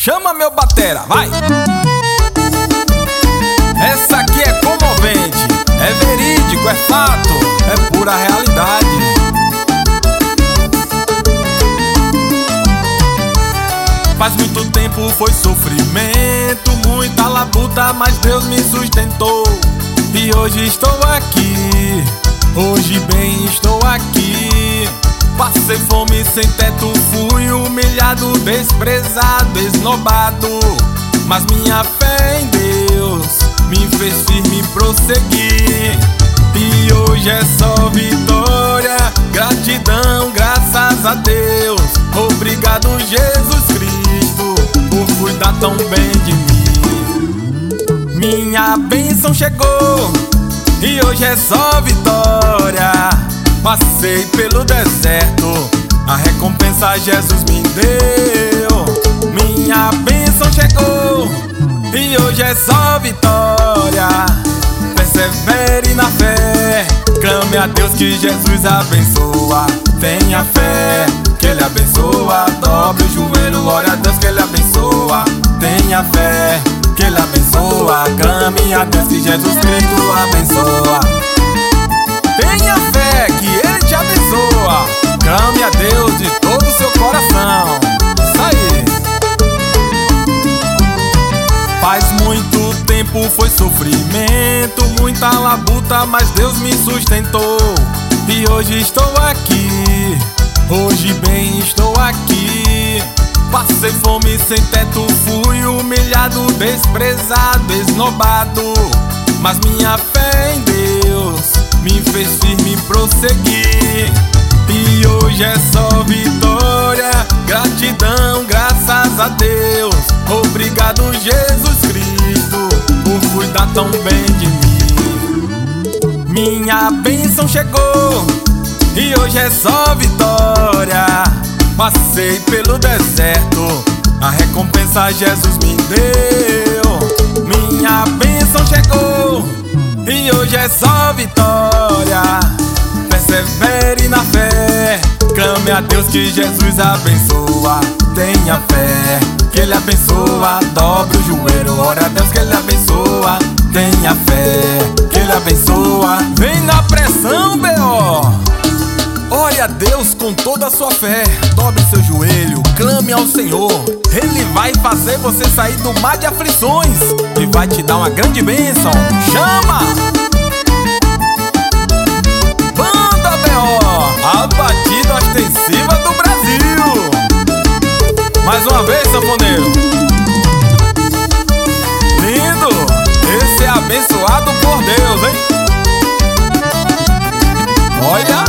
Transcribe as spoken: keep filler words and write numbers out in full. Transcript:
Chama meu batera, vai! Essa aqui é comovente, é verídico, é fato, é pura realidade. Faz muito tempo foi sofrimento, muita labuta, mas Deus me sustentou. E hoje estou aqui, hoje bem estou aqui. Passei fome sem teto, fui humilhado, desprezado, esnobado. Mas minha fé em Deus me fez firme prosseguir. E hoje é só vitória, gratidão, graças a Deus. Obrigado, Jesus Cristo, por cuidar tão bem de mim. Minha bênção chegou e hoje é só vitória. Passei pelo deserto, a recompensa Jesus me deu. Minha bênção chegou e hoje é só vitória. Persevere na fé, clame a Deus que Jesus abençoa. Tenha fé que Ele abençoa, dobre o joelho, glória a Deus que Ele abençoa. Tenha fé que Ele abençoa, clame a Deus que Jesus Cristo abençoa. Tenha fé que Ele te abençoa, clame a Deus de todo o seu coração. Isso aí. Faz muito tempo foi sofrimento, muita labuta, mas Deus me sustentou. E hoje estou aqui, hoje bem estou aqui. Passei fome sem teto, fui humilhado, desprezado, esnobado. Mas minha fé em Deus me fez firme prosseguir. E hoje é só vitória, gratidão, graças a Deus. Obrigado, Jesus Cristo, por cuidar tão bem de mim. Minha bênção chegou e hoje é só vitória. Passei pelo deserto, a recompensa Jesus me deu. Minha bênção chegou e hoje é só vitória. Persevere na fé, clame a Deus que Jesus abençoa. Tenha fé que Ele abençoa, dobre o joelho, ora a Deus que Ele abençoa. Tenha fé que Ele abençoa. Vem na pressão, B O Ore a Deus com toda a sua fé, dobre seu joelho, clame ao Senhor. Ele vai fazer você sair do mar de aflições e vai te dar uma grande bênção. Chama! Banda B O, a batida ostensiva do Brasil. Mais uma vez, sanfoneiro. Lindo! Esse é abençoado por Deus, hein? Olha!